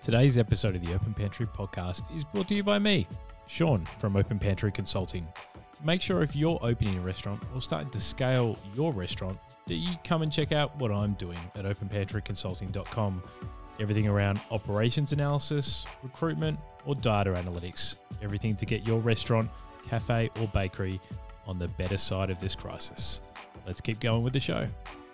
Today's episode of the Open Pantry podcast is brought to you by me, Sean from Open Pantry Consulting. Make sure if you're opening a restaurant or starting to scale your restaurant that you come and check out what I'm doing at openpantryconsulting.com. Everything around operations analysis, recruitment, or data analytics. Everything to get your restaurant, cafe, or bakery on the better side of this crisis. Let's keep going with the show.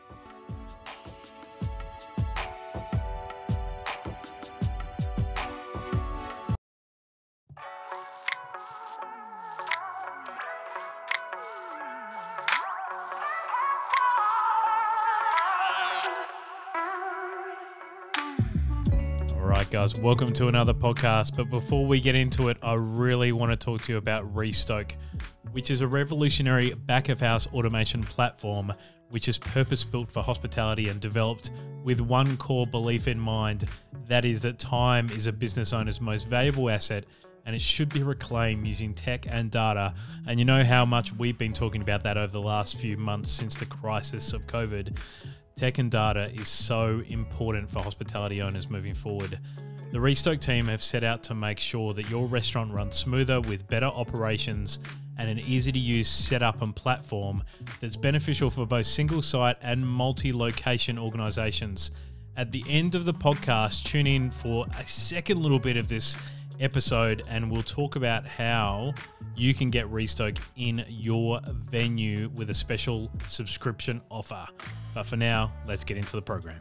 Guys, welcome to another podcast. But before we get into it, I really want to talk to you about Restoke, which is a revolutionary back-of-house automation platform which is purpose-built for hospitality and developed with one core belief in mind. That is that time is a business owner's most valuable asset and it should be reclaimed using tech and data. And you know how much we've been talking about that over the last few months since the crisis of COVID. Tech and data is so important for hospitality owners moving forward. The Restoke team have set out to make sure that your restaurant runs smoother with better operations and an easy-to-use setup and platform that's beneficial for both single-site and multi-location organizations. At the end of the podcast, tune in for a second little bit of this episode and we'll talk about how you can get Restoke in your venue with a special subscription offer. But for now, let's get into the program.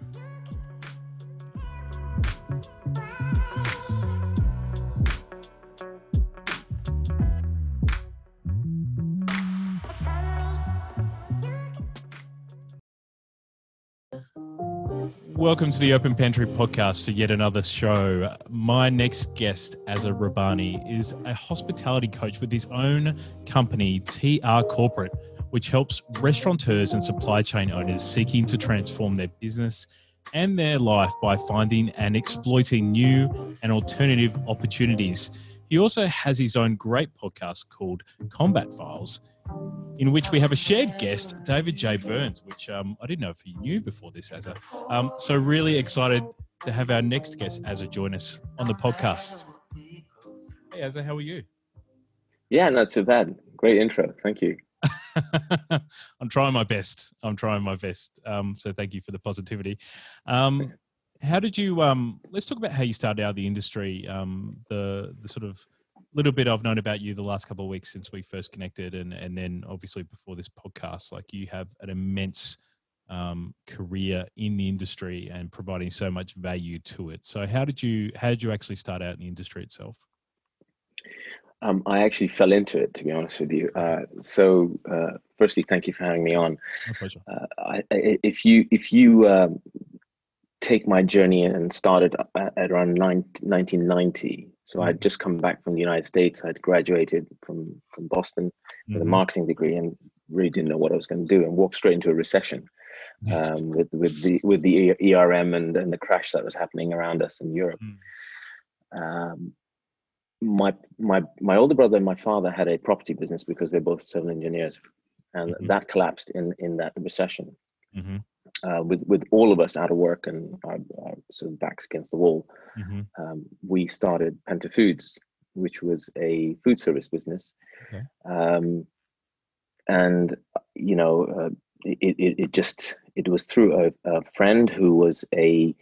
Welcome to the Open Pantry podcast for yet another show. My next guest, Azza Rabbani, is a hospitality coach with his own company, TR Corporate, which helps restaurateurs and supply chain owners seeking to transform their business and their life by finding and exploiting new and alternative opportunities. He also has his own great podcast called Combat Files, in which we have a shared guest, David J. Burns, which I didn't know if you knew before this, Azza. So really excited to have our next guest, Azza, join us on the podcast. Hey, Azza, how are you? Yeah, not too bad. Great intro. Thank you. I'm trying my best. So thank you for the positivity. How did you, let's talk about how you started out the industry, the sort of little bit I've known about you the last couple of weeks since we first connected, and then obviously before this podcast. Like, you have an immense career in the industry and providing so much value to it. So how did you actually start out in the industry itself? I actually fell into it, to be honest with you. So firstly, thank you for having me on. My pleasure. If you take my journey and started at around 1990. So I'd just come back from the United States. I'd graduated from Boston with a marketing degree and really didn't know what I was going to do, and walked straight into a recession with the ERM and the crash that was happening around us in Europe. My older brother and my father had a property business because they're both civil engineers, and that collapsed in that recession. With all of us out of work and our sort of backs against the wall, we started Penta Foods, which was a food service business. Okay. And you know, it was through a friend who was he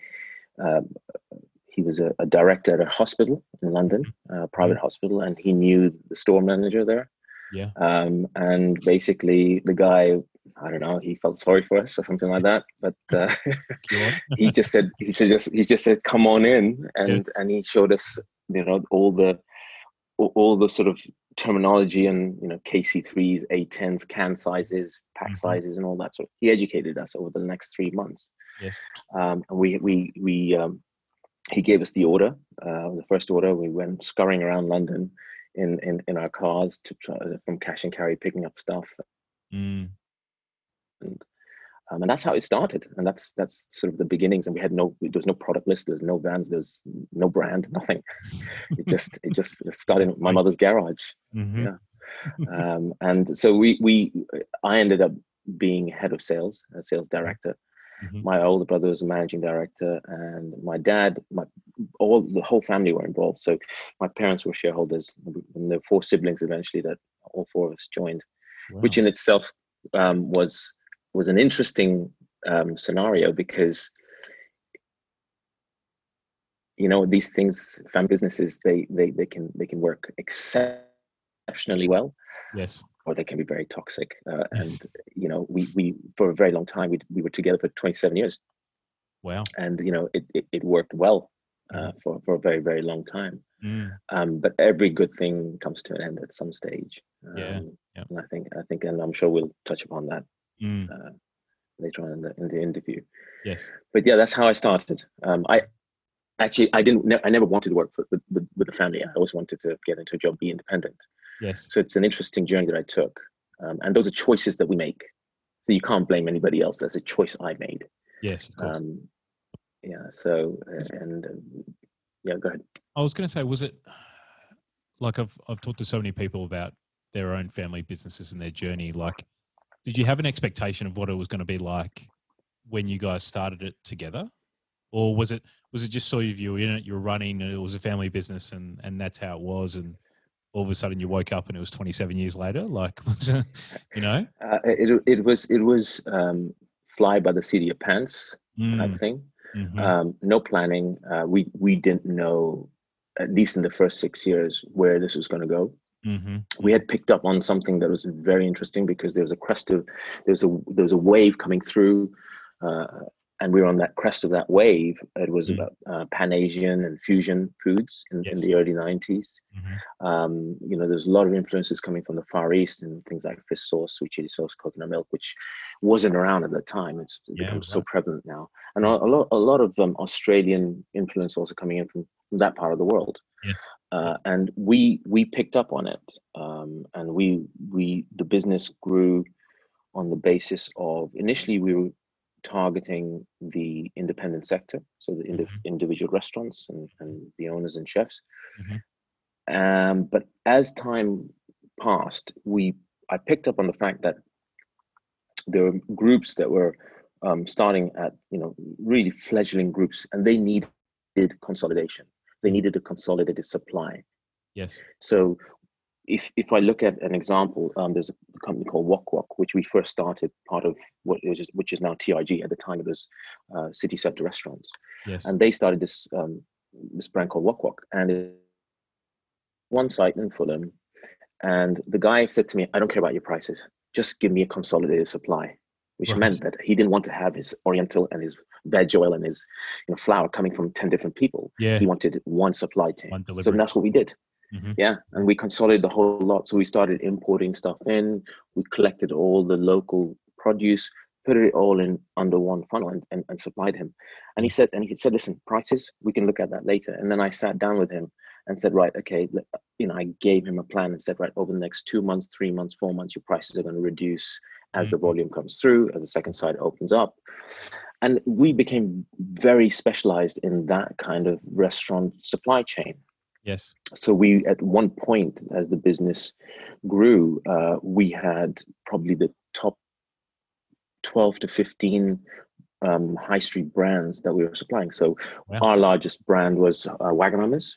was a director at a hospital in London, a private hospital, and he knew the store manager there. Yeah. And basically the guy, I don't know, he felt sorry for us or something like that. But he just said, come on in. And he showed us, you know, all the sort of terminology and, you know, KC3s, A10s, can sizes, pack sizes, and all that sort of. He educated us over the next 3 months. Yes. And he gave us the order, the first order. We went scurrying around London in our cars to try, from cash and carry, picking up stuff. And that's how it started, and that's sort of the beginnings. And there was no product list, there's no vans, there's no brand, nothing. It just started in my mother's garage. Yeah. And so I ended up being head of sales, a sales director. My older brother was a managing director, and my dad, the whole family were involved. So my parents were shareholders, and there were 4 siblings eventually that all 4 of us joined, Wow. which in itself was an interesting scenario, because these things, family businesses, they can work exceptionally well. Yes. Or they can be very toxic. And we for a very long time we were together for 27 years. Wow. And it worked well for a very, very long time. But every good thing comes to an end at some stage. And I think, and I'm sure we'll touch upon that later on in the interview. Yes. But yeah, that's how I started. I never wanted to work with the family. I always wanted to get into a job, be independent. Yes. So it's an interesting journey that I took. And those are choices that we make. So you can't blame anybody else. That's a choice I made. Yes, of course. So, go ahead. I was going to say, was it like I've talked to so many people about their own family businesses and their journey. Like, did you have an expectation of what it was going to be like when you guys started it together? Or was it just sort of you were in it, you were running, and it was a family business, and that's how it was, and all of a sudden you woke up and it was 27 years later? Like, it was fly by the seat of your pants type thing. Mm-hmm. No planning. We didn't know, at least in the first 6 years, where this was going to go. Mm-hmm. We had picked up on something that was very interesting, because there was a wave coming through, and we were on that crest of that wave. It was about Pan-Asian and fusion foods in the early 90s. Mm-hmm. There's a lot of influences coming from the Far East, and things like fish sauce, sweet chili sauce, coconut milk, which wasn't around at the time. It's become so prevalent now, and a lot of Australian influence also coming in from that part of the world. Yes. And we picked up on it, and the business grew on the basis of, initially we were targeting the independent sector, so the individual restaurants and the owners and chefs. Mm-hmm. But as time passed, I picked up on the fact that there were groups that were starting at really fledgling groups, and they needed consolidation. They needed a consolidated supply. Yes. So if I look at an example, there's a company called Wok Wok, which we first started, part of which is now TRG. At the time, it was City Centre Restaurants. Yes. And they started this brand called Wok Wok, and one site in Fulham. And the guy said to me, "I don't care about your prices. Just give me a consolidated supply," which meant that he didn't want to have his Oriental and his veg oil and his flour coming from 10 different people. Yeah. He wanted one supply chain. One delivery. So that's what we did. Mm-hmm. Yeah, and we consolidated the whole lot. So we started importing stuff in. We collected all the local produce, put it all in under one funnel, and supplied him. And he said, "Listen, prices, we can look at that later." And then I sat down with him and said, "Right, okay." I gave him a plan and said, "Right, over the next 2 months, 3 months, 4 months, your prices are going to reduce as the volume comes through, as the second side opens up." And we became very specialized in that kind of restaurant supply chain. Yes. So we, at one point, as the business grew, we had probably the top 12 to 15 high street brands that we were supplying. So our largest brand was Wagamama's.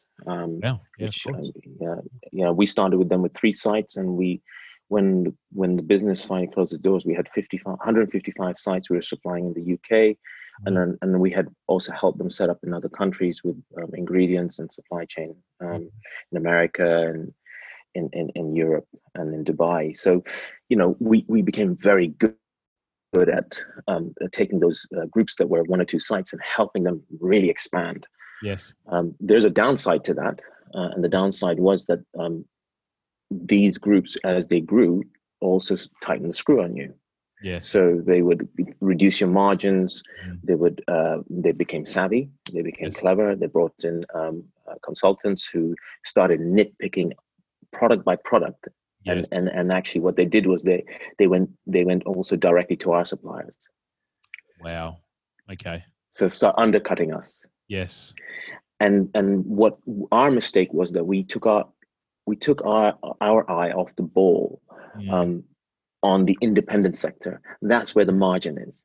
We started with them with 3 sites, and when the business finally closed its doors, we had 155 sites we were supplying in the UK. And then we had also helped them set up in other countries with ingredients and supply chain in America and in Europe and in Dubai. So, we became very good at taking those groups that were 1 or 2 sites and helping them really expand. Yes. There's a downside to that, and the downside was that these groups, as they grew, also tightened the screw on you. Yes. So they would reduce your margins. They became savvy. They became clever. They brought in consultants who started nitpicking product by product. Yes. And actually, what they did was they went also directly to our suppliers. Wow. Okay. So start undercutting us. Yes. And what our mistake was, that we took our eye off the ball on the independent sector. That's where the margin is.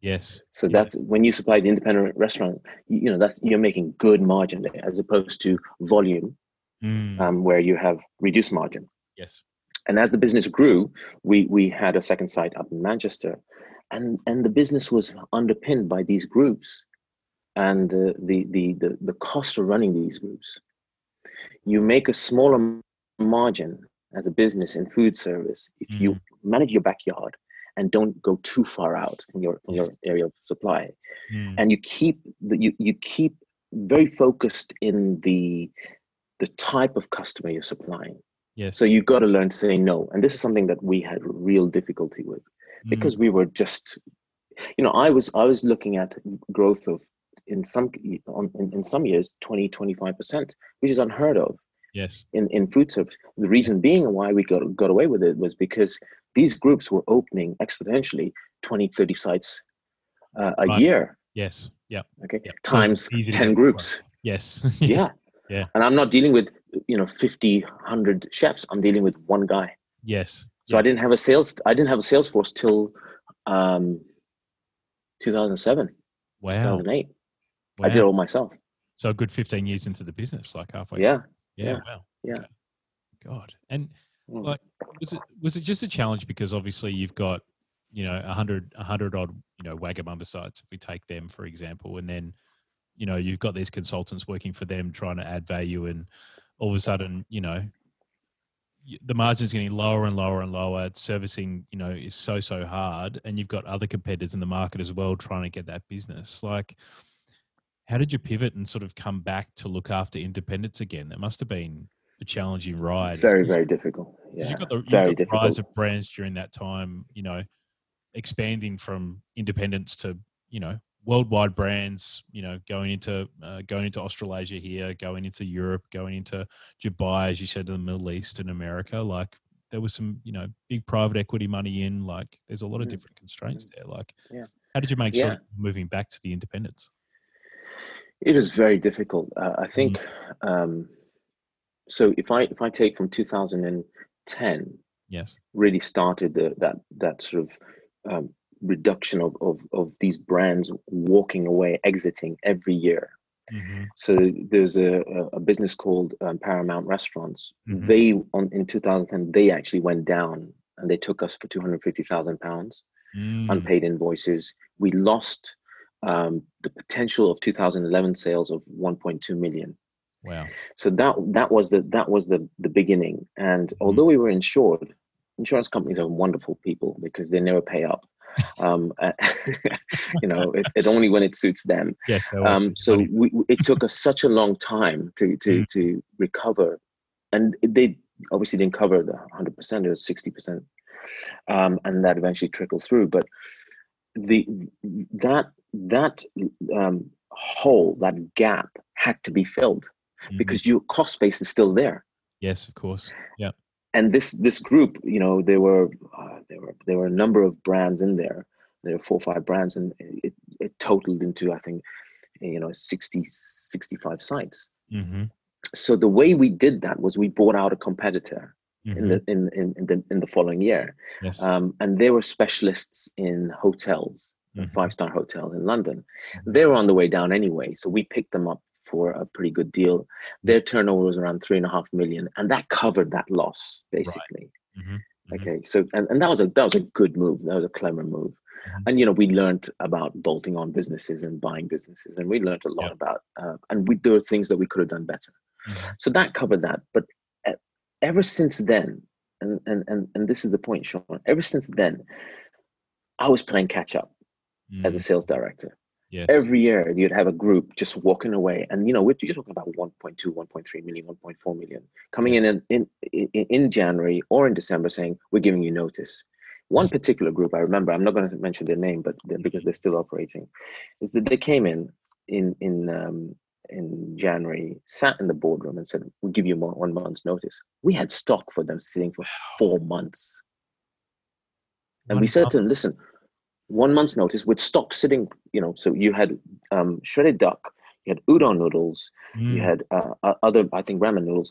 Yes. So Yeah. that's when you supply the independent restaurant, that's you're making good margin there, as opposed to volume, where you have reduced margin. Yes. And as the business grew, we had a second site up in Manchester, and the business was underpinned by these groups, and the cost of running these groups. You make a smaller margin as a business in food service if you manage your backyard and don't go too far out from your area of supply, and you keep you keep very focused in the type of customer you're supplying. Yes. So you've got to learn to say no, and this is something that we had real difficulty with, because we were just, I was looking at growth of in some years 20-25%, which is unheard of. Yes. In food service. The reason being why we got away with it was because these groups were opening exponentially 20-30 sites a year. Yes. Yeah. Okay. Yep. Times 10 groups. Yes. Yeah. Yeah. And I'm not dealing with 50, 100 chefs. I'm dealing with one guy. Yes. So I didn't have a sales force till 2007. Wow. 2008. Wow. I did it all myself. So a good 15 years into the business, like halfway. Yeah. Through. Yeah. Wow. Yeah. Okay. God. And like, was it just a challenge because obviously you've got, 100 odd, Wagamama sites, if we take them, for example, and then, you've got these consultants working for them trying to add value, and all of a sudden, the margin's getting lower and lower and lower. Servicing, is so hard, and you've got other competitors in the market as well trying to get that business. Like, how did you pivot and sort of come back to look after independents again? It must have been a challenging ride. Very, very difficult. Yeah, you've got the difficult rise of brands during that time, expanding from independents to, worldwide brands, going into Australasia here, going into Europe, going into Dubai, as you said, in the Middle East and America. Like, there was some, big private equity money in. Like, there's a lot of different constraints there. Like, how did you make sure moving back to the independents? It is very difficult. I think so. If I take from 2010, yes, really started that sort of reduction of these brands walking away, exiting every year. So there's a business called Paramount Restaurants. They in 2010 they actually went down, and they took us for £250,000 unpaid invoices. We lost the potential of 2011 sales of 1.2 million. Wow. So that was the beginning. And although we were insured, insurance companies are wonderful people because they never pay up. It's only when it suits them. Yes. So it took us such a long time to recover, and they obviously didn't cover the 100%. It was 60%, and that eventually trickled through. But that hole, that gap, had to be filled because your cost base is still there. Yes, of course. Yeah. And this group, there were a number of brands in there. There were 4 or 5 brands, and it totaled into, I think, 65 sites. So the way we did that was we bought out a competitor in the following year. Yes. And they were specialists in hotels, 5-star hotels in London. They were on the way down anyway, so we picked them up for a pretty good deal. Their turnover was around 3.5 million, and that covered that loss basically. Right. Okay, so and that was a good move. That was a clever move. And we learned about bolting on businesses and buying businesses, and we learned a lot about and there were things that we could have done better. So that covered that. But ever since then, and this is the point, Sean, ever since then, I was playing catch up as a sales director. Yes. Every year you'd have a group just walking away, and you're talking about 1.2, 1.3 million, 1.4 million coming in January or in December saying, we're giving you notice. One particular group I remember, I'm not going to mention their name, but because they're still operating, is that they came in January, sat in the boardroom and said, we'll give you 1 month's notice. We had stock for them sitting for 4 months. And we said to them, listen, 1 month's notice with stock sitting, so you had shredded duck, you had udon noodles, you had other, I think, ramen noodles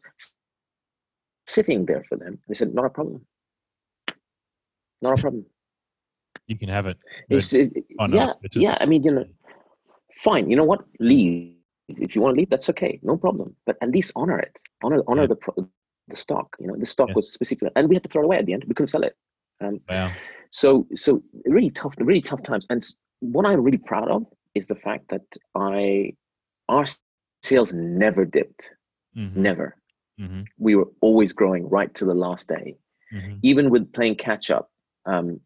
sitting there for them. They said, not a problem. Not a problem. You can have it. Yeah, yeah. I mean, fine. You know what? Leave if you want to leave. That's okay, no problem. But at least honor it. Honor the stock. The stock was specific, and we had to throw it away at the end. We couldn't sell it. Wow. So really tough times. And what I'm really proud of is the fact that our sales never dipped. Never. We were always growing right to the last day, even with playing catch up from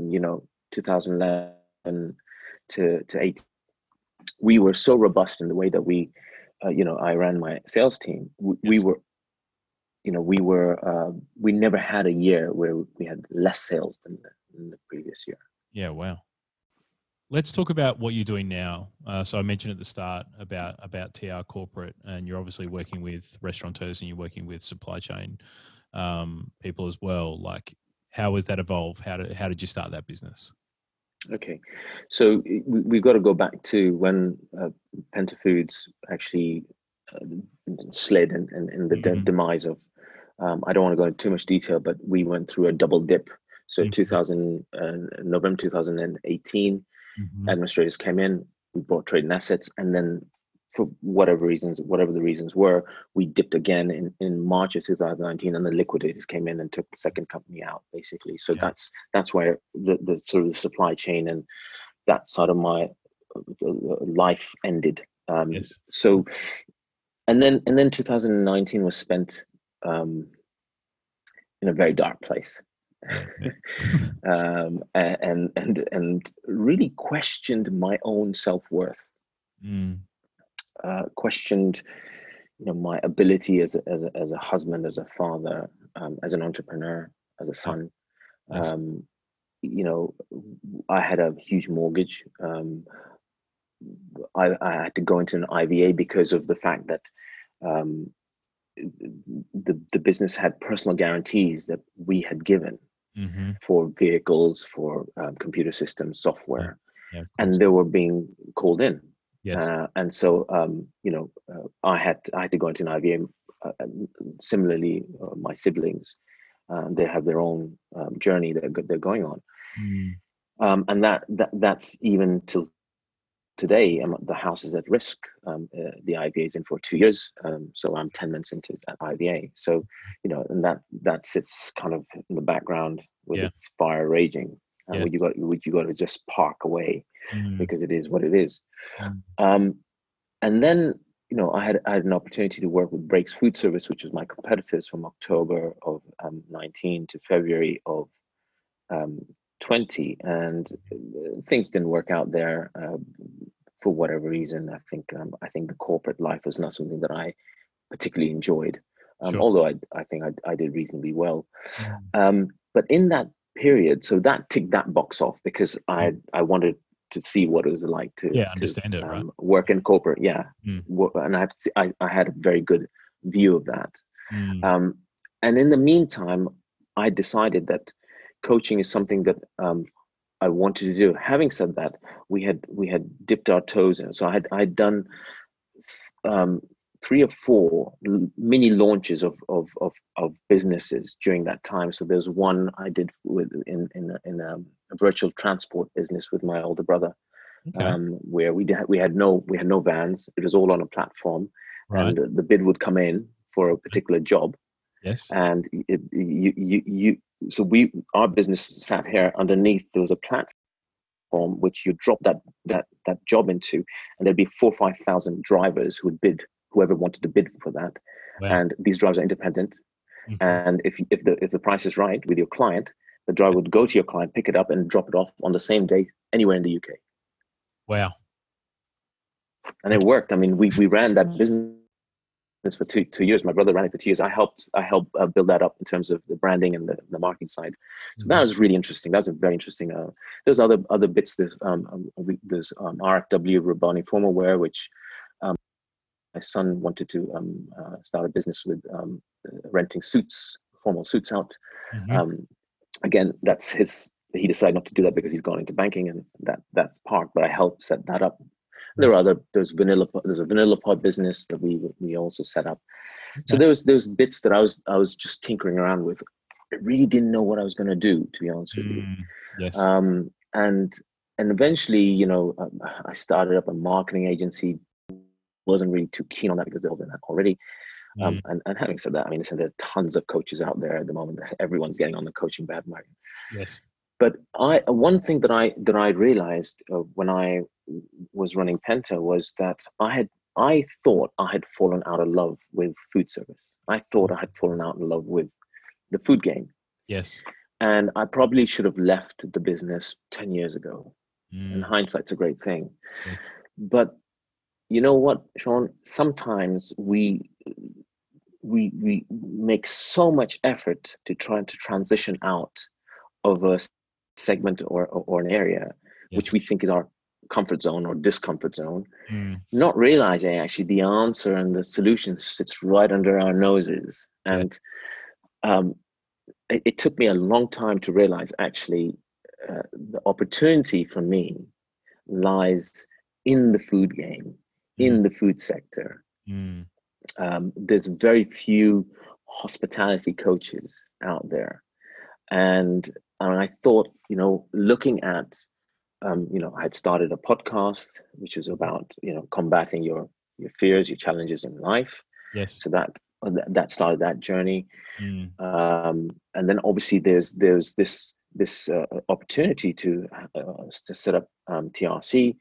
2011 to 18. We were so robust in the way that we I ran my sales team. We never had a year where we had less sales than the previous year. Yeah, wow. Let's talk about what you're doing now. So I mentioned at the start about TR Corporate, and you're obviously working with restaurateurs and you're working with supply chain people as well. Like, how has that evolved? How did you start that business? Okay, so we've got to go back to when Penta Foods actually slid and the demise of. I don't want to go into too much detail, but we went through a double dip. So November 2018. Administrators came in, we bought trading assets, and then for whatever the reasons were, we dipped again in March of 2019, and the liquidators came in and took the second company out, basically. So that's where the sort of supply chain and that side of my life ended. So, and then 2019 was spent in a very dark place. And really questioned my own self-worth, questioned my ability as a husband, as a father, as an entrepreneur, as a son. I had a huge mortgage. I had to go into an IVA because of the fact that the business had personal guarantees that we had given for vehicles, for computer systems, software, and they were being called in. And so I had to go into an IVA. Similarly, my siblings, they have their own journey that they're going on, and that's even till today. The house is at risk. The IVA is in for 2 years, so I'm 10 months into that IVA. So, and that sits kind of in the background with its fire raging, which you got to just park away because it is what it is. And then I had an opportunity to work with Brakes Food Service, which was my competitors, from October of 19 to February of 20, and things didn't work out there for whatever reason. I think the corporate life was not something that I particularly enjoyed, although I think I did reasonably well. But in that period, so that ticked that box off because I wanted to see what it was like to understand it, right? Work in corporate, and I had a very good view of that. And in the meantime, I decided that coaching is something that I wanted to do. Having said that, we had dipped our toes in. So I had done 3 or 4 mini launches of businesses during that time. So there's one I did in a virtual transport business with my older brother, where we had no vans. It was all on a platform, and the bid would come in for a particular job. And our business sat here underneath. There was a platform which you drop that job into, and there'd be 4,000 or 5,000 drivers who would bid, whoever wanted to bid for that. And these drivers are independent. And if the price is right with your client, the driver would go to your client, pick it up, and drop it off on the same day anywhere in the UK. Wow. And it worked. I mean, we ran that business for two years. My brother ran it for 2 years. I helped build that up in terms of the branding and the marketing side. So that was really interesting. That was a very interesting. There's other bits. There's RFW, Rabbani Formal Wear, which my son wanted to start a business with renting formal suits out. Again, that's his. He decided not to do that because he's gone into banking, and that's parked. But I helped set that up. There are there's a vanilla pod business that we also set up. So there's bits that I was just tinkering around with. I really didn't know what I was going to do, to be honest with you. and eventually, I started up a marketing agency. Wasn't really too keen on that because they're doing that already. Mm. And having said that, I mean, listen, there are tons of coaches out there at the moment. Everyone's getting on the coaching bandwagon. Yes. But one thing that I realized when I was running Penta was that I thought I had fallen out of love with food service. I thought I had fallen out in love with the food game, Yes. and I probably should have left the business 10 years ago. And Mm. hindsight's a great thing. Yes. But you know what, Sean? Sometimes we make so much effort to try to transition out of a segment or an area which Yes. we think is our comfort zone or discomfort zone, Mm. not realizing actually the answer and the solution sits right under our noses. Yeah. And it took me a long time to realize actually the opportunity for me lies in the food game, Mm. in the food sector. Mm. There's very few hospitality coaches out there. And I thought, looking at, I had started a podcast, which was about, combating your fears, your challenges in life. Yes. So that started that journey. Mm. And then obviously there's this opportunity to set up TRC.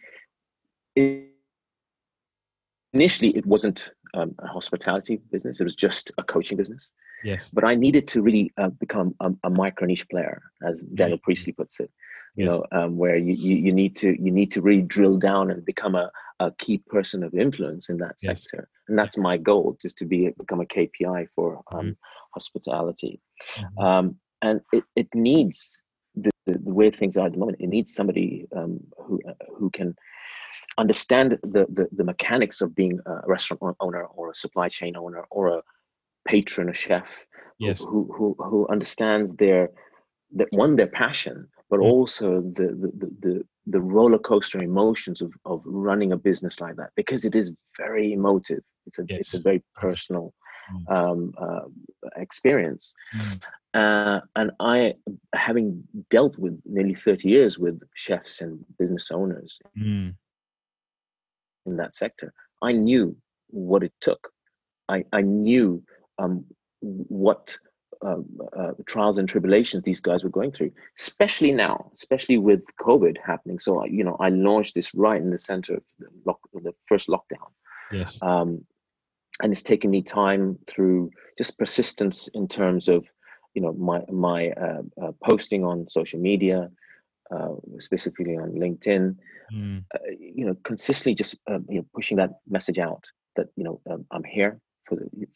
Initially, it wasn't a hospitality business; it was just a coaching business. Yes. But I needed to really become a micro niche player, as Daniel Mm. Priestley puts it. Yes. Where you need to really drill down and become a key person of influence in that Yes. sector, and that's my goal, just to become a KPI for Mm. hospitality. Mhm. And it needs the way things are at the moment. It needs somebody who can understand the mechanics of being a restaurant owner or a supply chain owner or a patron, a chef, Yes. who understands their passion, but Mm. also the roller coaster emotions of running a business like that, because it is very emotive. It's a Yes. very Very. personal Mm. experience. Mm. And I, having dealt with nearly 30 years with chefs and business owners Mm. in that sector, I knew what it took. I knew what trials and tribulations these guys were going through, especially now, especially with COVID happening. So, I launched this right in the center of the first lockdown. Yes. And it's taken me time through just persistence in terms of, my posting on social media, specifically on LinkedIn, Mm. consistently just pushing that message out that I'm here for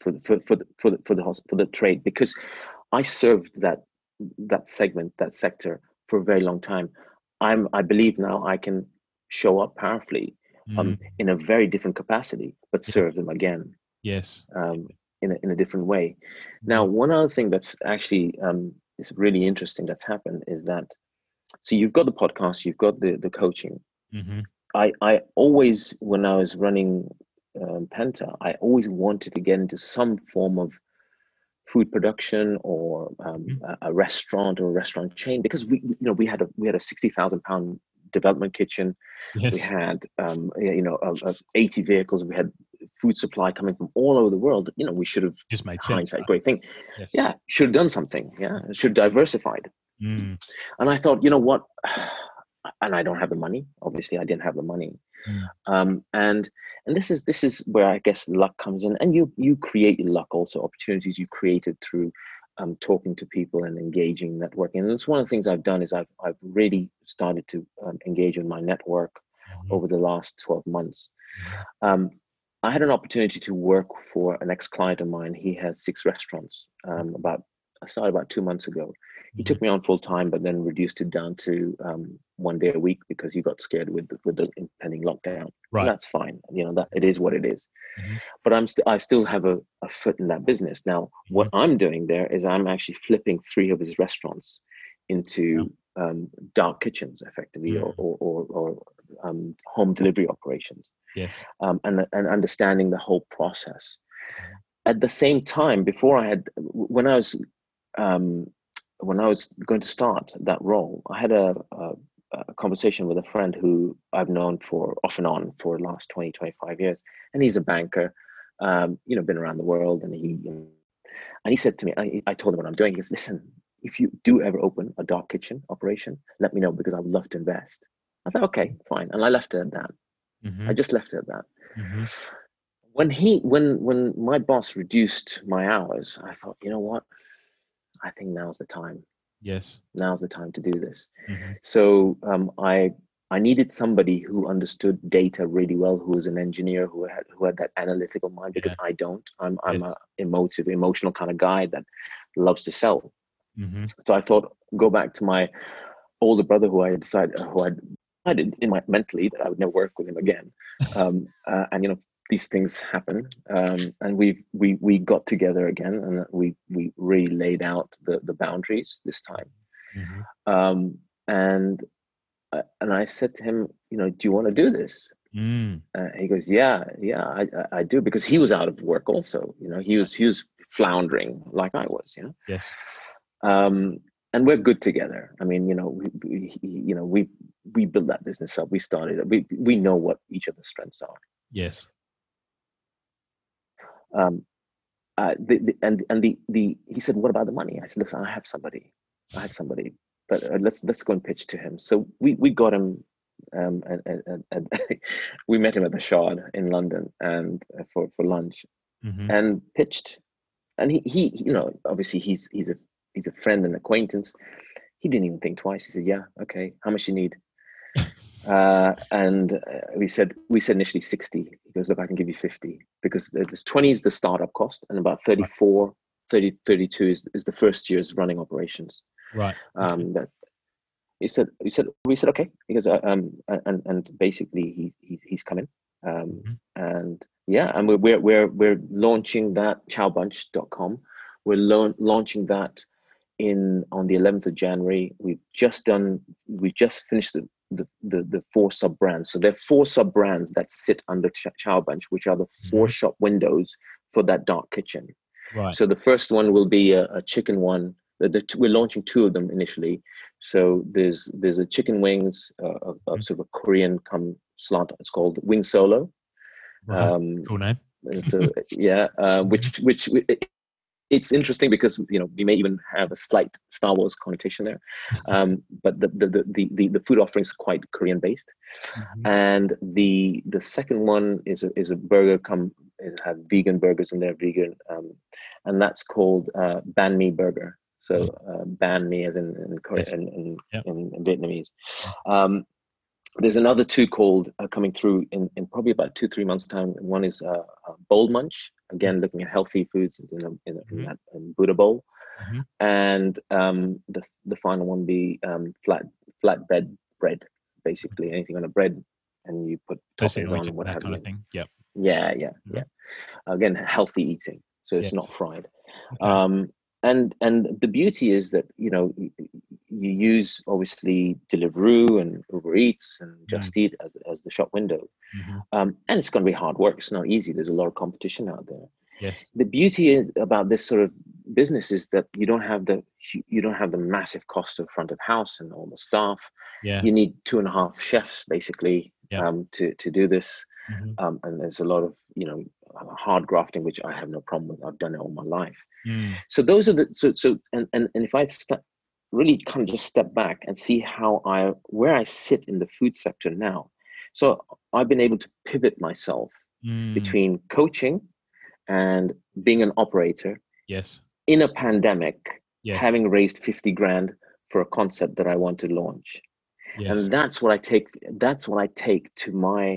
the trade, because I served that segment, that sector, for a very long time. I believe now I can show up powerfully Mm. in a very different capacity, but Yeah. serve them again Yes. in a different way. Now, Mm. one other thing that's actually is really interesting that's happened is that, so you've got the podcast, you've got the coaching. Mm-hmm. I always, when I was running Penta, I always wanted to get into some form of food production or Mm. a restaurant or a restaurant chain, because we had a £60,000 development kitchen. We Yes. had 80 vehicles. We had food supply coming from all over the world. We should have, Just made sense, hindsight, right? great thing. Yes. Yeah, should have done something. Yeah, should have diversified. Mm. And I thought, you know what? And I don't have the money. Obviously, I didn't have the money. Mm. And this is where I guess luck comes in, and you create your luck also, opportunities you created through talking to people and engaging, networking. And it's one of the things I've done is I've really started to engage with my network Mm-hmm. over the last 12 months. Mm-hmm. Um, I had an opportunity to work for an ex-client of mine. He has 6 restaurants. I started about 2 months ago. He Mm-hmm. took me on full time, but then reduced it down to 1 day a week because he got scared with the impending lockdown. And Right. that's fine. That it is what it is. Mm-hmm. But I still have a foot in that business. Now, Mm-hmm. what I'm doing there is I'm actually flipping 3 of his restaurants into dark kitchens, effectively, Mm. or home delivery operations, Yes. and understanding the whole process. At the same time, before when I was going to start that role, I had a a conversation with a friend who I've known for off and on for the last 20, 25 years. And he's a banker, been around the world. And he said to me, I told him what I'm doing. He goes, listen, if you do ever open a dark kitchen operation, let me know because I would love to invest. I thought, okay, fine. And I left it at that. Mm-hmm. I just left it at that. Mm-hmm. When my boss reduced my hours, I thought, you know what? I think now's the time. Yes. Now's the time to do this. Mm-hmm. So I needed somebody who understood data really well, who was an engineer, who had that analytical mind, because I don't. I'm a emotional kind of guy that loves to sell. Mm-hmm. So I thought, go back to my older brother, who I decided in my mentally that I would never work with him again. And these things happen, and we got together again, and we really laid out the boundaries this time. Mm-hmm. And I said to him, do you want to do this? He goes, yeah, I do, because he was out of work also. He was floundering like I was. Yes. And we're good together. I mean, we built that business up. We started it. We know what each other's strengths are. Yes. He said, what about the money? I said, look, I have somebody, but let's go and pitch to him. So we got him, and we met him at the Shard in London, and for lunch, mm-hmm. and pitched. And he obviously he's a friend and acquaintance. He didn't even think twice. He said, yeah, okay, how much you need? And we said initially 60. He goes, look, I can give you 50, because there's 20 is the startup cost, and about 32 is the first year's running operations. Right. That we said okay. He goes, and basically he's coming. Mm-hmm. And we're launching that chowbunch.com. We're launching that on the 11th of January. We've just finished the 4 sub brands. So there are 4 sub brands that sit under Chowbunch, which are the 4 shop windows for that dark kitchen. Right. So the first one will be a chicken one. We're launching 2 of them initially. So there's a chicken wings, a sort of a Korean slant. It's called Wing Solo. Right. Cool name. And so which it's interesting because we may even have a slight Star Wars connotation there, but the food offering is quite Korean based. Mm-hmm. And the second one is a burger. It have vegan burgers in there, vegan, and that's called banh mi burger. So banh mi as in Korean, in Vietnamese. There's another 2 called coming through in probably about 2-3 months time. One is Bowl Munch, again looking at healthy foods in Buddha bowl, mm-hmm. and the final one be flatbed bread, basically anything on a bread, and you put toppings on, what that have kind you. of thing. Yep. Yeah. Mm-hmm. Again, healthy eating, so it's not fried. Okay. And the beauty is that you use obviously Deliveroo and Uber Eats and Just Eat as the shop window, mm-hmm. And it's going to be hard work. It's not easy. There's a lot of competition out there. Yes. The beauty about this sort of business is that you don't have the massive cost of front of house and all the staff. Yeah. You need 2.5 chefs basically to do this, mm-hmm. And there's a lot of hard grafting, which I have no problem with. I've done it all my life. So those are and if I really kind of just step back and see where I sit in the food sector now. So I've been able to pivot myself between coaching and being an operator. Yes. In a pandemic, yes. Having raised 50 grand for a concept that I want to launch. Yes. And that's what I take to my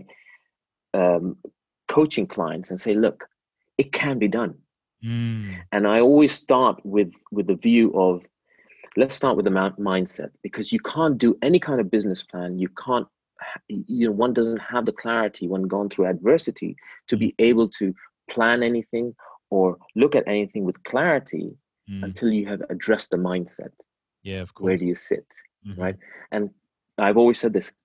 coaching clients and say, look, it can be done. And I always start with the view of, let's start with the mindset, because you can't do any kind of business plan. You can't, one doesn't have the clarity when gone through adversity to be able to plan anything or look at anything with clarity until you have addressed the mindset. Yeah, of course. Where do you sit, mm-hmm. right? And I've always said this: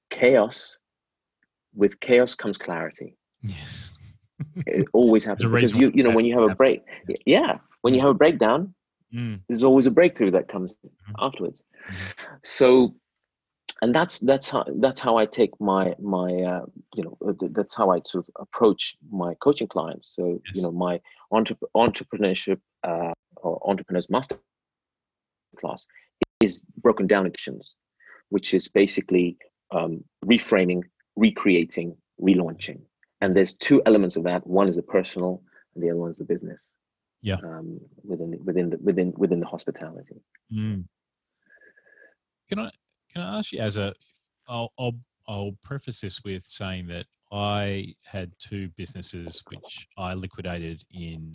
with chaos comes clarity. Yes. It always happens because when you have a break, when you have a breakdown, there's always a breakthrough that comes afterwards. So and that's how I take that's how I sort of approach my coaching clients. So Yes. my entrepreneurship or entrepreneurs master class is broken down actions, which is basically reframing, recreating, relaunching. And there's two elements of that. One is the personal, and the other one is the business. Yeah. Within the hospitality. Mm. Can I ask you I'll preface this with saying that I had two businesses which I liquidated in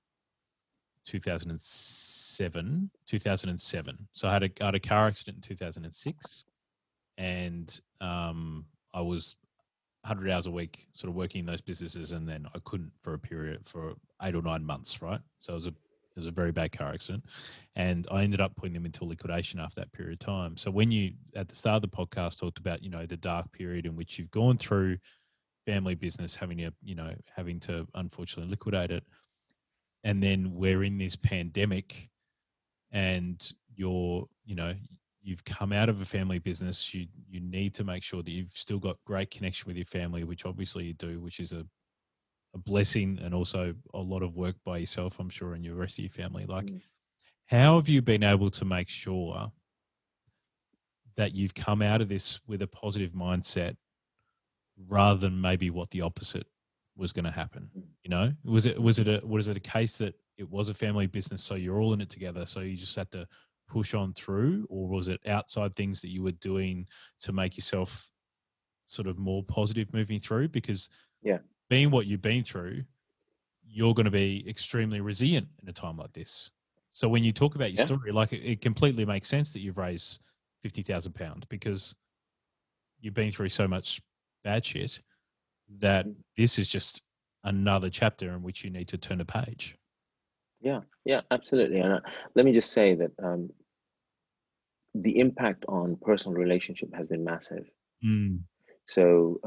2007. So I had a car accident in 2006, and I was 100 hours a week sort of working in those businesses, and then I couldn't for a period for 8 or 9 months, right? So it was a very bad car accident, and I ended up putting them into liquidation after that period of time. So when you at the start of the podcast talked about the dark period in which you've gone through family business, having to unfortunately liquidate it, and then we're in this pandemic, and you've come out of a family business, you need to make sure that you've still got great connection with your family, which obviously you do, which is a blessing, and also a lot of work by yourself, I'm sure, and your rest of your family. Like, how have you been able to make sure that you've come out of this with a positive mindset rather than maybe what the opposite was going to happen? Was it a case that it was a family business, so you're all in it together, so you just had to push on through, or was it outside things that you were doing to make yourself sort of more positive moving through? Because being what you've been through, you're going to be extremely resilient in a time like this. So when you talk about your story, like it completely makes sense that you've raised £50,000 because you've been through so much bad shit that this is just another chapter in which you need to turn a page. Yeah, absolutely. And let me just say that the impact on personal relationship has been massive. So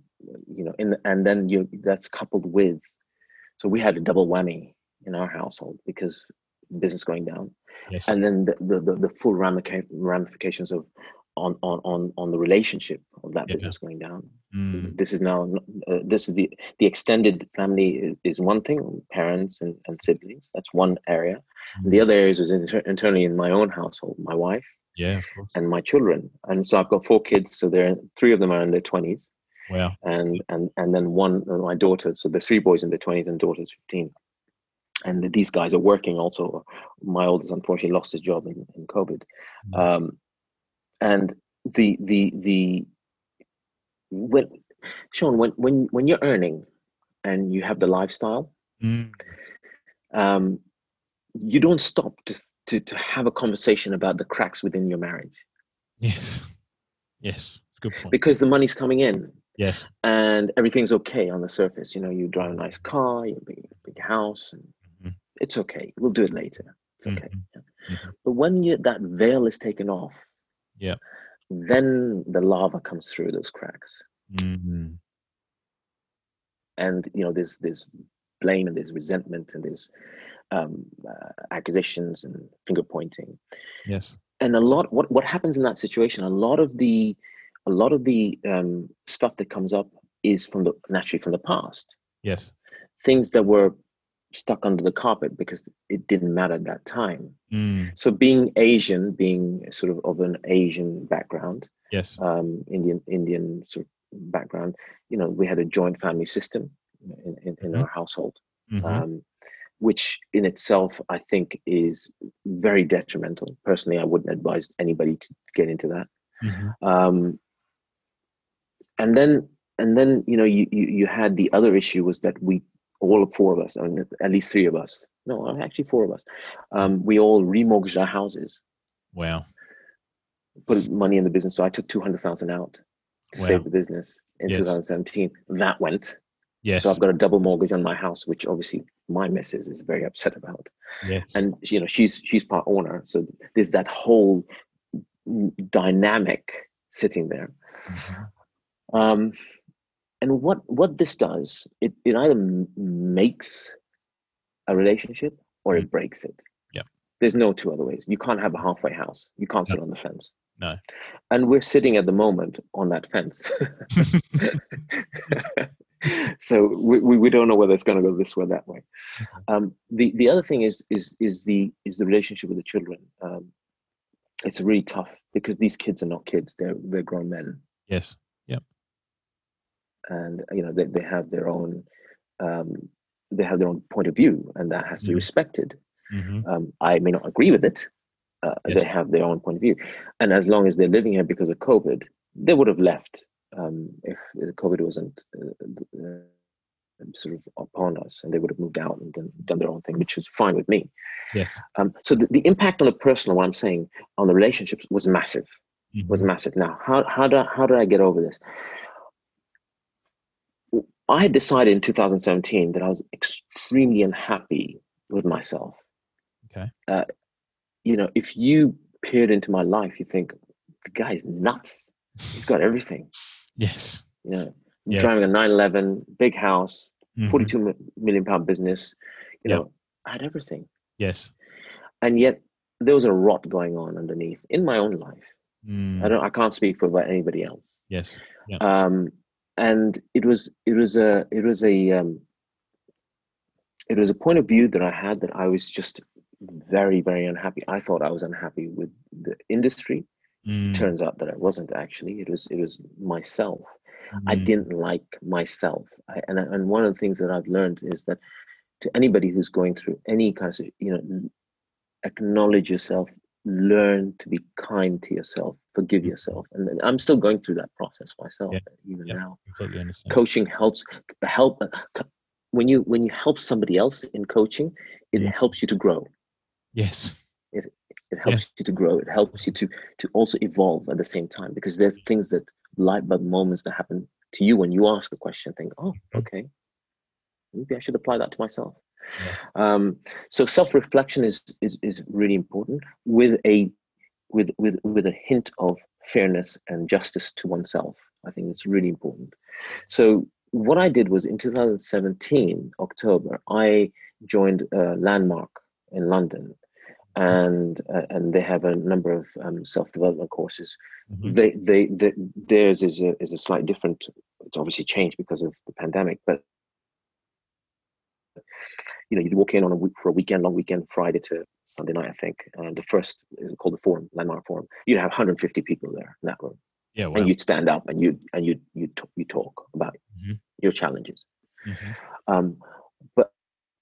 that's coupled with, so we had a double whammy in our household because business going down, and then the full ramifications of on the relationship of that business going down. This is now this is the extended family is one thing, parents and siblings. That's one area. And the other areas was internally in my own household, my wife, of course, and my children. And so I've got 4 kids. So three of them are in their 20s. Wow. And then one, my daughter. So there's 3 boys in their 20s and daughter's 15. And these guys are working also. My oldest unfortunately lost his job in COVID. And Sean, when you're earning and you have the lifestyle, you don't stop to have a conversation about the cracks within your marriage. Yes, it's a good point. Because the money's coming in. Yes. And everything's okay on the surface. You drive a nice car, you have a big house, and it's okay. We'll do it later. It's okay. But when that veil is taken off, then the lava comes through those cracks. And there's blame, and there's resentment, and there's accusations and finger pointing. Yes. And what happens in that situation, a lot of the stuff that comes up is naturally from the past. Yes. Things that were stuck under the carpet because it didn't matter at that time. So being Asian, being sort of an Asian background, Indian sort of background, we had a joint family system in our household, which in itself I think is very detrimental. Personally, I wouldn't advise anybody to get into that. And then you had the other issue was that all 4 of us, I mean, at least 3 of us, no, actually 4 of us, we all remortgaged our houses. Wow. Put money in the business. So I took 200,000 out to save the business in 2017. That went. Yes. So I've got a double mortgage on my house, which obviously my missus is very upset about. Yes. And she's part owner. So there's that whole dynamic sitting there. And what this does, it either makes a relationship or it breaks it. Yeah. There's no 2 other ways. You can't have a halfway house. You can't sit on the fence. No. And we're sitting at the moment on that fence. So we don't know whether it's going to go this way or that way. The other thing is the relationship with the children. It's really tough because these kids are not kids; they're grown men. Yes. Yep. And they have their own point of view, and that has to be respected. I may not agree with it. Yes. They have their own point of view, and as long as they're living here because of COVID, they would have left if COVID wasn't sort of upon us, and they would have moved out and done their own thing, which was fine with me. Yes. So the impact on the personal, what I'm saying, on the relationships was massive. Was massive. Now, how did I get over this? I had decided in 2017 that I was extremely unhappy with myself. Okay. If you peered into my life, you think the guy's nuts. He's got everything. Yes. Driving a 911, big house, 42 million pound business. I had everything. Yes. And yet there was a rot going on underneath in my own life. I can't speak for anybody else. Yes. And it was a point of view that I had, that I was just very, very unhappy. I thought I was unhappy with the industry. Turns out that I wasn't actually. It was myself. I didn't like myself. And one of the things that I've learned is that to anybody who's going through any kind of, acknowledge yourself, learn to be kind to yourself, forgive yourself. And I'm still going through that process myself, even now. Completely understand. Coaching help. When you help somebody else in coaching, it helps you to grow. Yes. It helps you to grow. It helps you to also evolve at the same time, because there's things that light bulb moments that happen to you when you ask a question, think, oh, okay, maybe I should apply that to myself. So self-reflection is really important, with a hint of fairness and justice to oneself. I think it's really important. So what I did was, in 2017 October, I joined Landmark in London, and they have a number of self-development courses. Theirs is a slightly different. It's obviously changed because of the pandemic, but you'd walk in for a weekend, long weekend, Friday to Sunday night, I think. And the first is called the Forum, Landmark Forum. You'd have 150 people there in that room. Yeah, wow. And you'd stand up and you talk about your challenges. But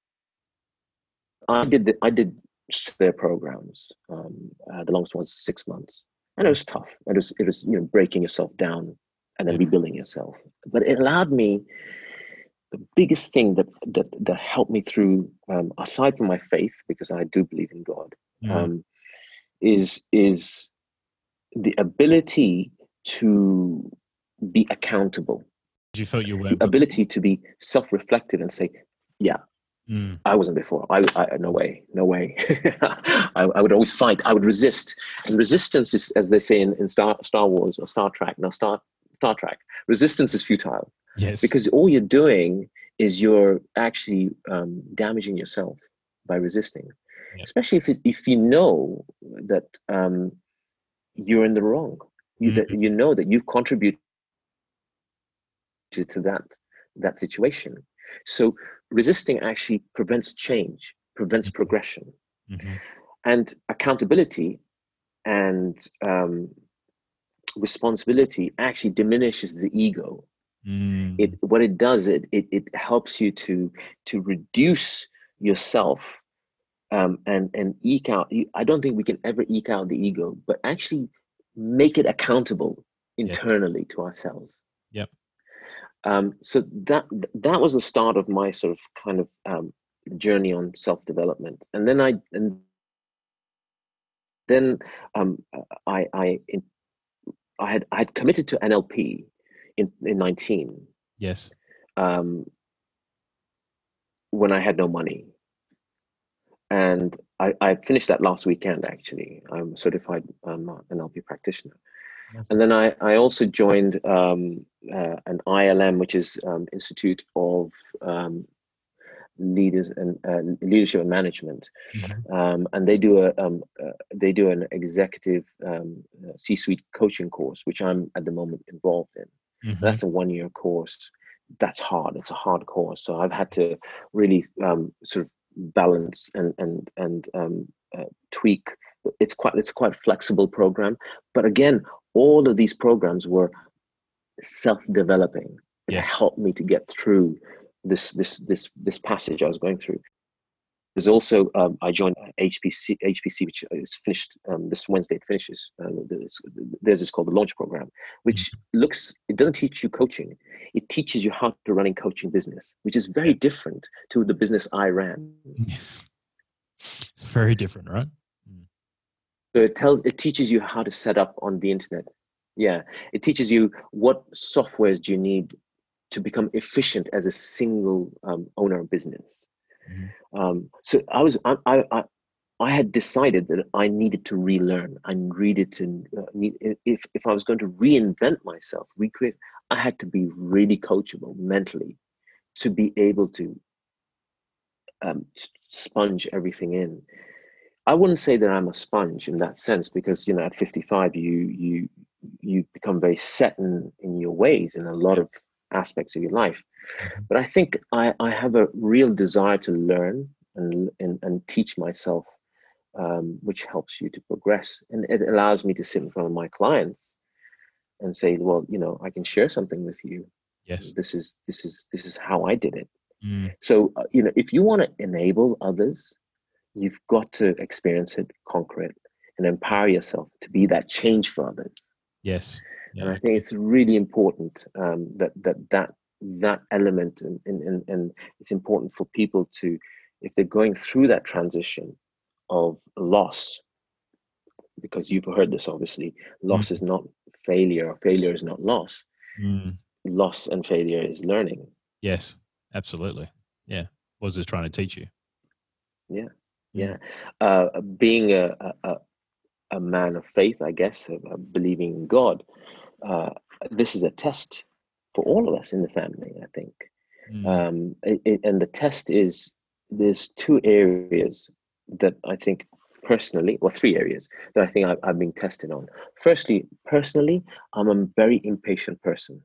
I did their programs. The longest one was 6 months, and it was tough. It was breaking yourself down and then rebuilding yourself. But it allowed me. The biggest thing that helped me through, aside from my faith, because I do believe in God, is the ability to be accountable. You felt you were the ability to be self-reflective and say, yeah, I wasn't before. I no way. I would always fight. I would resist, and resistance is, as they say in Star Wars or Star Trek. No, Star Trek. Resistance is futile. Yes. Because all you're doing is you're actually damaging yourself by resisting. Yep. Especially if you know that you're in the wrong. You know that you've contributed to that situation. So resisting actually prevents change, prevents progression. And accountability and responsibility actually diminishes the ego. What it does, it helps you to reduce yourself and eke out. I don't think we can ever eke out the ego, but actually make it accountable internally to ourselves. Yep. So that was the start of my sort of kind of journey on self-development. And then I had committed to NLP in 19. Yes. When I had no money. And I finished that last weekend, actually. I'm a certified NLP practitioner. Yes. And then I also joined an ILM, which is Institute of leaders and leadership and management, Mm-hmm. and they do an executive C-suite coaching course, which I'm at the moment involved in. Mm-hmm. That's a 1 year course. That's hard. It's a hard course. So I've had to really sort of balance and tweak. It's quite a flexible program, but again, all of these programs were self-developing. It Yes. helped me to get through this passage I was going through. There's also I joined HPC, which is finished this Wednesday. It finishes. There's this called the Launch Program, which Mm-hmm. it doesn't teach you coaching. It teaches you how to run a coaching business, which is very Yes. different to the business I ran. Yes. Very different, right? So it teaches you how to set up on the internet. Yeah, it teaches you what softwares do you need to become efficient as a single owner of business. Mm-hmm. So I had decided that I needed to relearn. I needed to if I was going to reinvent myself, recreate, I had to be really coachable mentally to be able to sponge everything in. I wouldn't say that I'm a sponge in that sense, because at 55 you become very set in your ways in a lot of aspects of your life. Mm-hmm. But I think I have a real desire to learn and teach myself, which helps you to progress, and it allows me to sit in front of my clients and say, well, I can share something with you. Yes. This is how I did it. Mm. So if you want to enable others, you've got to experience it, conquer it, and empower yourself to be that change for others. Yes. And Yeah. I think it's really important that element, and it's important for people to, if they're going through that transition of loss, because you've heard this obviously, loss is Mm. not failure, or failure is not loss. Mm. Loss and failure is learning. Yes. Absolutely. Yeah. What was it trying to teach you? Yeah, Mm. yeah. Being a man of faith, I guess, of believing in God, this is a test for all of us in the family, I think. Mm. And the test is, there's two areas that I think personally, well, three areas that I think I've been tested on. Firstly, personally, I'm a very impatient person.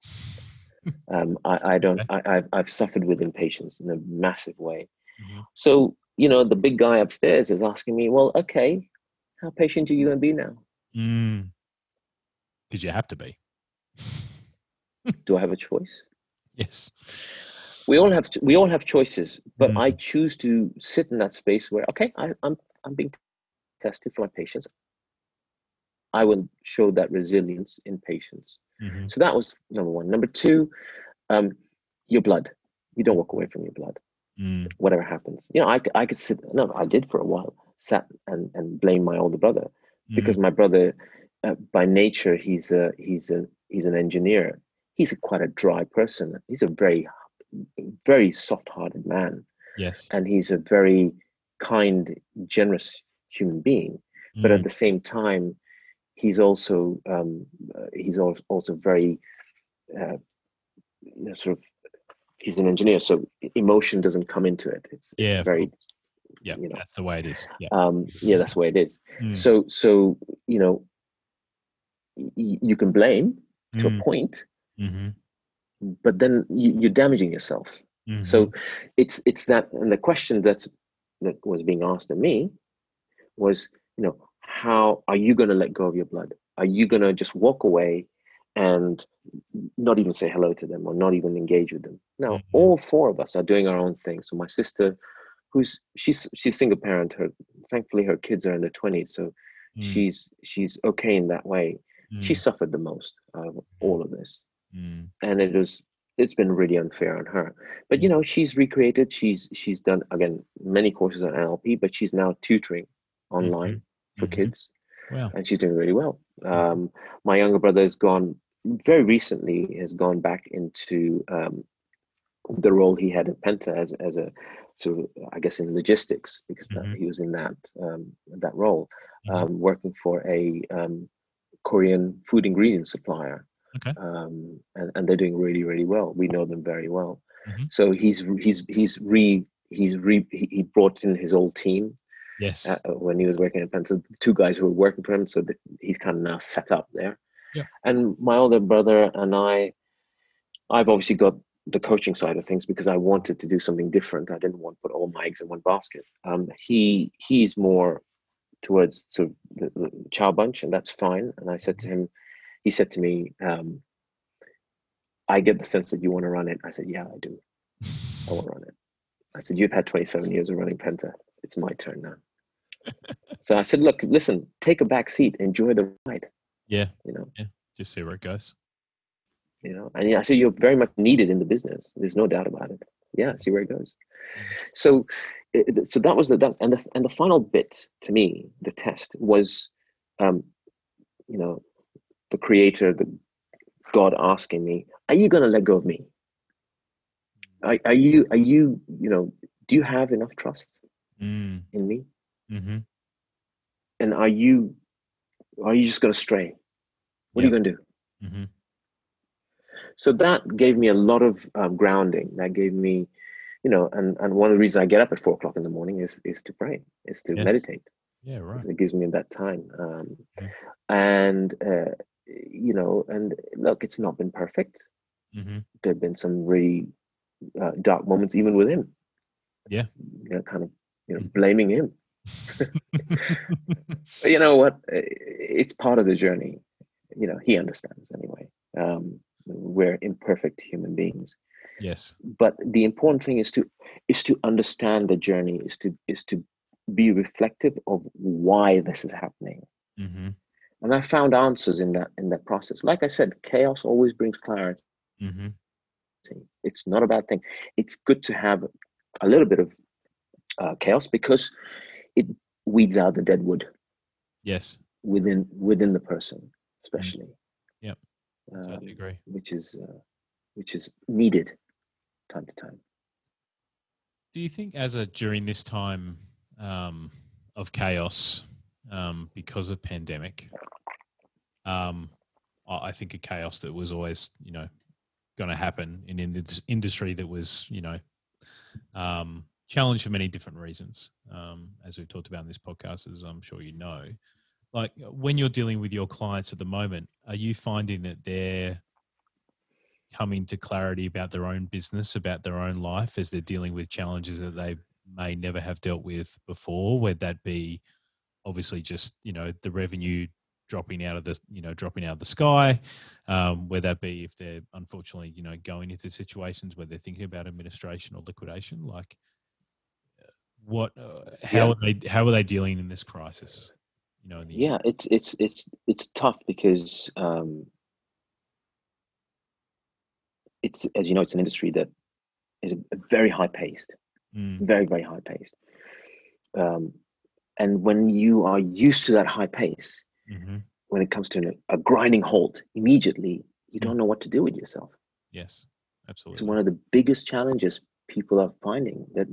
I don't, Okay. I've suffered with impatience in a massive way. Mm-hmm. So, the big guy upstairs is asking me, well, okay, how patient are you going to be now? Mm. Because you have to be. Do I have a choice? Yes. We all have choices, but I Mm. choose to sit in that space where, okay, I'm being tested for my patience. I will show that resilience in patience. Mm-hmm. So that was number one. Number two, um, your blood. You don't walk away from your blood, Mm. whatever happens. I could sit. No, I did for a while. Sat and blame my older brother, Mm. because my brother, by nature, he's an engineer. He's quite a dry person. He's a very, very soft-hearted man, Yes. and he's a very kind, generous human being. But at Mm. the same time, he's also also very sort of, he's an engineer, so emotion doesn't come into it. It's Yeah, of course. very, Yeah, you know that's the way it is. Yeah. yeah, that's the way it is. Mm. So you know you can blame to a Mm. point, Mm-hmm. but then you're damaging yourself. Mm-hmm. So it's that, and the question that was being asked of me was, how are you going to let go of your blood? Are you going to just walk away and not even say hello to them, or not even engage with them? Now, Mm-hmm. all four of us are doing our own thing. So my sister, she's single parent, thankfully her kids are in their 20s, so Mm. she's okay in that way. She Mm. suffered the most out of all of this, Mm. and it's been really unfair on her. But Mm. she's recreated. She's done, again, many courses on NLP, but she's now tutoring Mm-hmm. online for Mm-hmm. kids, Wow. and she's doing really well. Mm-hmm. My younger brother has gone very recently, has gone back into the role he had at Penta as a sort of, I guess, in logistics, because Mm-hmm. he was in that role, Mm-hmm. working for a Korean food ingredient supplier, Okay. and they're doing really, really well. We know them very well. Mm-hmm. So he brought in his old team Yes. when he was working at Penn. So the two guys who were working for him, so that he's kind of now set up there. Yep. And my older brother and I've obviously got the coaching side of things because I wanted to do something different. I didn't want to put all my eggs in one basket. He's more towards sort of the Chow Bunch, and that's fine. And I said to him, he said to me, I get the sense that you want to run it. I said, yeah, I do. I want to run it. I said, you've had 27 years of running Penta. It's my turn now. So I said, look, listen, take a back seat, enjoy the ride. Yeah. You know, yeah. Just see where it goes. You know, and I said, you're very much needed in the business. There's no doubt about it. Yeah, see where it goes. So that was the final bit to me. The test was, you know, the creator, the God asking me, are you going to let go of me? Are you, you know, do you have enough trust in me? Mm-hmm. And are you just going to stray? What are you going to do? Mm-hmm. So that gave me a lot of grounding. That gave me, you know, and one of the reasons I get up at 4:00 in the morning is to pray, is to meditate. Yeah, right. It gives me that time. And, you know, and look, it's not been perfect. Mm-hmm. There have been some really dark moments, even with him. Yeah. You know, kind of, you know, blaming him. But you know what? It's part of the journey. You know, he understands anyway. We're imperfect human beings. Yes. But the important thing is to understand the journey, is to be reflective of why this is happening. Mm-hmm. And I found answers in that process. Like I said, chaos always brings clarity. Mm-hmm. It's not a bad thing. It's good to have a little bit of chaos because it weeds out the dead wood. Yes. Within the person, especially. Yep. Totally agree. Which is needed time to time. Do you think during this time of chaos because of pandemic, I think a chaos that was always, you know, going to happen in an industry that was, you know, challenged for many different reasons, as we've talked about in this podcast, as I'm sure you know. Like when you're dealing with your clients at the moment, are you finding that they're coming to clarity about their own business, about their own life, as they're dealing with challenges that they may never have dealt with before, whether that be obviously just, you know, the revenue dropping out of the sky, whether that be if they're unfortunately, you know, going into situations where they're thinking about administration or liquidation, like how are they dealing in this crisis? You know, it's tough because it's, as you know, it's an industry that is very high paced, very, very high paced. And when you are used to that high pace, when it comes to a grinding halt, immediately you don't know what to do with yourself. Yes, absolutely. It's one of the biggest challenges people are finding, that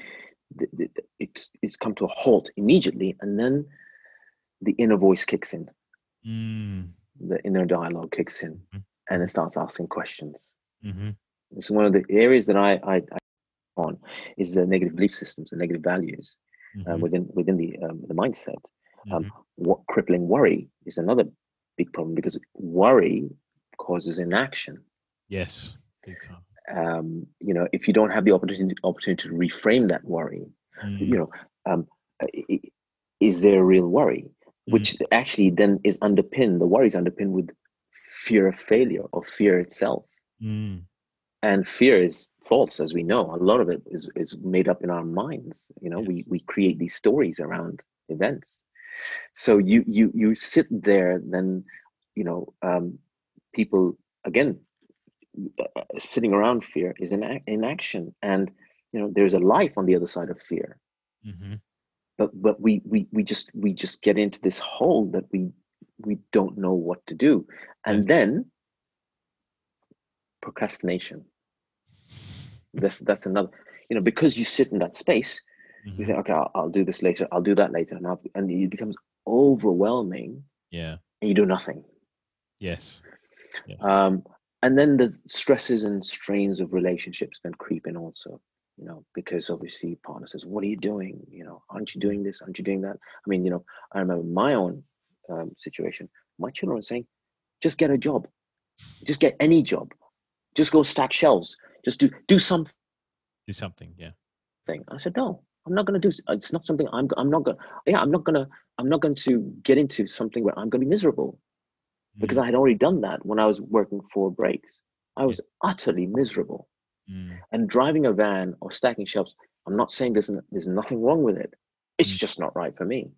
it's come to a halt immediately, and then the inner voice kicks in. The inner dialogue kicks in, and it starts asking questions. It's one of the areas that I on is the negative belief systems and negative values within the mindset. What crippling worry is another big problem, because worry causes inaction. Yes, big time. You know, if you don't have the opportunity to reframe that worry, you know, is there a real worry? Which actually then is underpinned, the worry is underpinned with fear of failure or fear itself. And fear is false, as we know. A lot of it is made up in our minds. You know, we create these stories around events. So you sit there, then, you know, people, again, sitting around fear is in action. And, you know, there's a life on the other side of fear. But we just get into this hole that we don't know what to do. And then procrastination. That's another, you know, because you sit in that space, you think, okay, I'll do this later, I'll do that later, and it becomes overwhelming. Yeah. And you do nothing. Yes. And then the stresses and strains of relationships then creep in also, because obviously partner says, what are you doing? Aren't you doing this? Aren't you doing that? I mean, I remember my own situation. My children were saying, just get a job, just get any job, just go stack shelves, just do something. Do something, yeah. I said, no, I'm not going to do. It's not something I'm not going. Yeah, I'm not going to get into something where I'm going to be miserable, because I had already done that when I was working for Breaks. I was utterly miserable. And driving a van or stacking shelves, I'm not saying there's nothing wrong with it. It's just not right for me.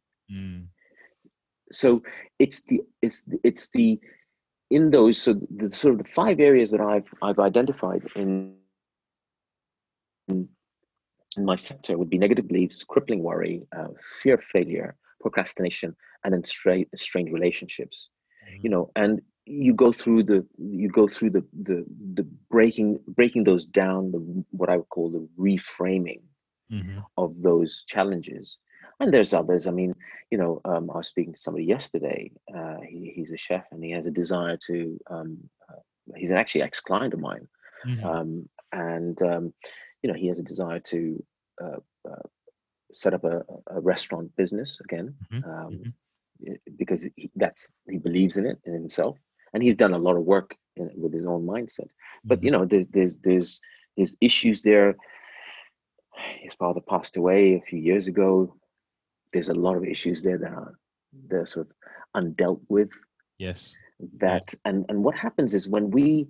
So it's the in those, so the sort of the 5 areas that I've identified in my sector would be negative beliefs, crippling worry, fear of failure, procrastination, and then strained relationships. And you go through the breaking those down, what I would call the reframing of those challenges. And there's others. I mean, I was speaking to somebody yesterday. He's a chef, and he has a desire to. He's actually ex-client of mine, he has a desire to set up a restaurant business again, because he believes in it in himself, and he's done a lot of work with his own mindset. But there's issues there. His father passed away a few years ago. There's a lot of issues there that they're sort of undealt with. Yes. And what happens is when we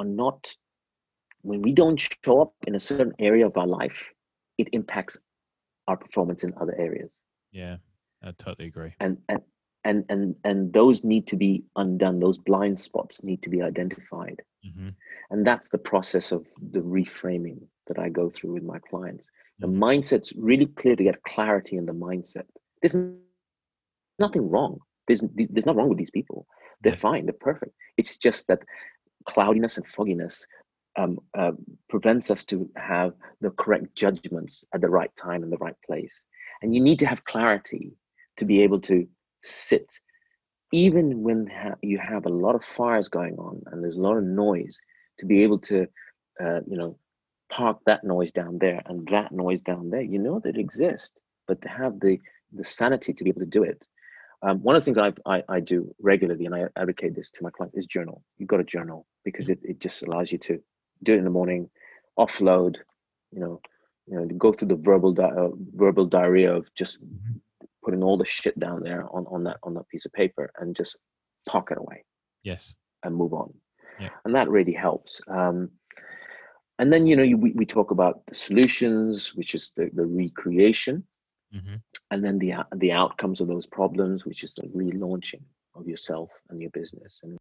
don't show up in a certain area of our life, it impacts our performance in other areas. Yeah, I totally agree. And those need to be undone. Those blind spots need to be identified. And that's the process of the reframing that I go through with my clients. The mindset's really clear, to get clarity in the mindset. There's nothing wrong. There's nothing wrong with these people. They're fine. They're perfect. It's just that cloudiness and fogginess prevents us to have the correct judgments at the right time in the right place. And you need to have clarity to be able to sit, even when you have a lot of fires going on and there's a lot of noise, to be able to, park that noise down there and that noise down there. That it exists, but to have the sanity to be able to do it. One of the things I do regularly, and I advocate this to my clients, is journal. You've got to journal, because it just allows you to do it in the morning, offload, go through the verbal diarrhea of just putting all the shit down there on that piece of paper, and just park it away. Yes. And move on. Yeah. And that really helps. And then, we talk about the solutions, which is the recreation. And then the outcomes of those problems, which is the relaunching of yourself and your business. And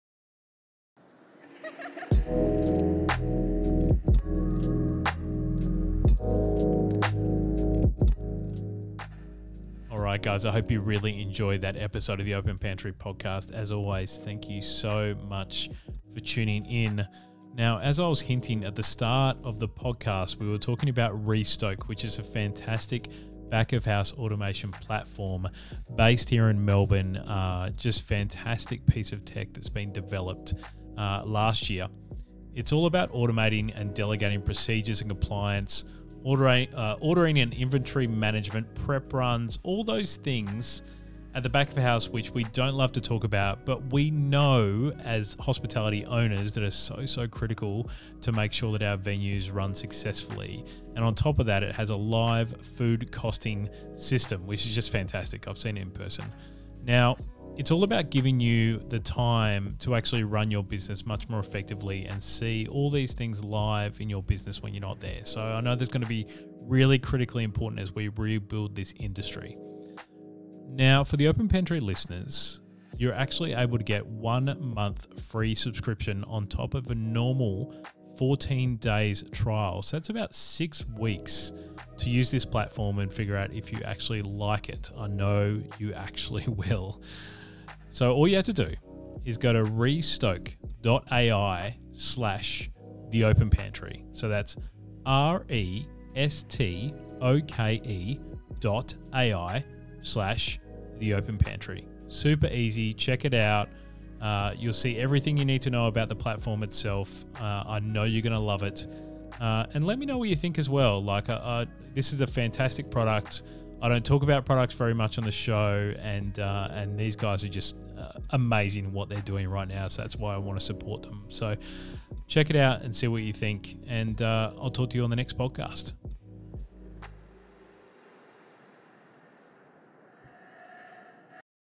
all right, guys, I hope you really enjoyed that episode of the Open Pantry podcast. As always, thank you so much for tuning in. Now, as I was hinting at the start of the podcast, we were talking about Restoke, which is a fantastic back-of-house automation platform based here in Melbourne. Just fantastic piece of tech that's been developed last year. It's all about automating and delegating procedures and compliance, ordering and inventory management, prep runs, all those things at the back of the house, which we don't love to talk about, but we know as hospitality owners that are so critical to make sure that our venues run successfully. And on top of that, it has a live food costing system, which is just fantastic. I've seen it in person. Now, it's all about giving you the time to actually run your business much more effectively and see all these things live in your business when you're not there. So I know that's going to be really critically important as we rebuild this industry. Now, for the Open Pantry listeners, you're actually able to get 1 month free subscription on top of a normal 14 days trial. So that's about 6 weeks to use this platform and figure out if you actually like it. I know you actually will. So all you have to do is go to restoke.ai/theopenpantry. So that's restoke.ai/The Open Pantry. Super easy. Check it out. You'll see everything you need to know about the platform itself. I know you're going to love it. And let me know what you think as well. Like, this is a fantastic product. I don't talk about products very much on the show, and these guys are just amazing what they're doing right now. So that's why I want to support them. So check it out and see what you think. And I'll talk to you on the next podcast.